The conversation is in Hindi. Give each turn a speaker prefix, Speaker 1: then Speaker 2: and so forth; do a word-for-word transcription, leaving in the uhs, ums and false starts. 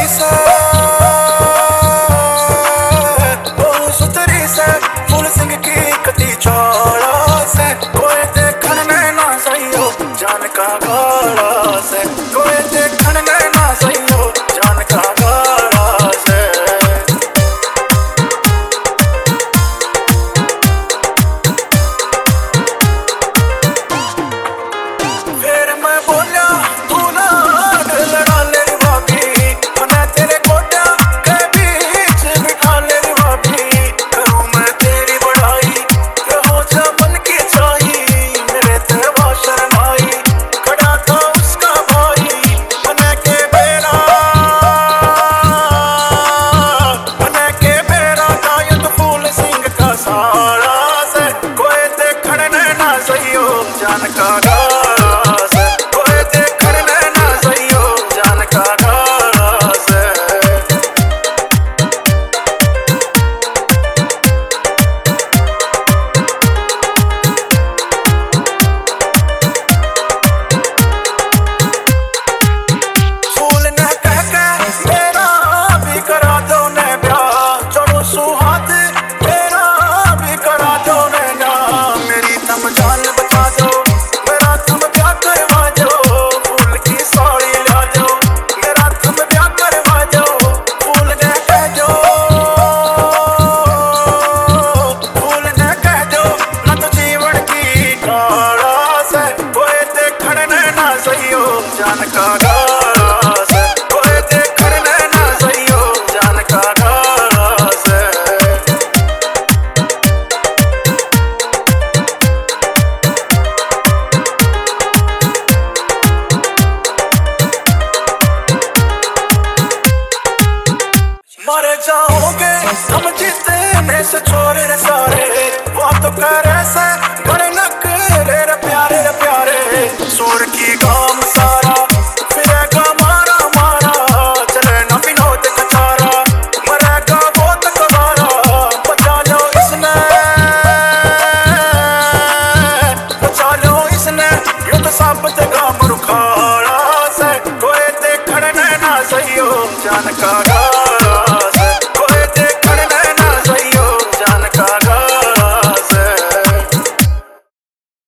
Speaker 1: से ओ सुतरी से फूल सिंह की कटी चौड़ा से कोई देखन में ना सही हो जान का गाड़ा से कोई देखन में ना सही हो जान का गाड़ा से। फिर मैं बोलिया तू ना लड़ा ले भाभी मैं तेरे गोड्या के बीच बिठा ले भाभी करूँ मैं तेरी बड़ाई रहो जा बन की चाही मेरे तेरा शर्माई खड़ा था उसका भाई बने के बेरा बने के बेरा गायक फूल सिंह का सारा से कोई देखने ना सही हो जान का गाड़ा से कोई देखने ना सही हो जान का गाड़ा से। फूल ने कह के मेरा भी करा दो ने ब्याह चढ़ो सुहाग मेरा भी करा दो ने ना मेरी तम जान बचा दो मेरा तुम ब्याह करवा दो फूल की साड़ी ला दो मेरा तुम ब्याह करवा दो फूल ने कह दो फूल ने कह दो ना तो जीवन की गाड़ा से कोई देखने ना सही हो जान का गाड़ा से कोई देखने ना सही हो जान का गाड़ा से। मर जाओगे हम जीतने से छोरे रे सारे बात करे से बड़े नखरे रे प्यारे रे प्यारे सूर की गाम सारा फिरेगा मारा मारा चले न विनोद कचारा मरेगा बहुत कबारा बचा लो इसने बचा लो इसने यूं तो साबित गाम रुखाड़ा से कोई देखने ना सही हो जान का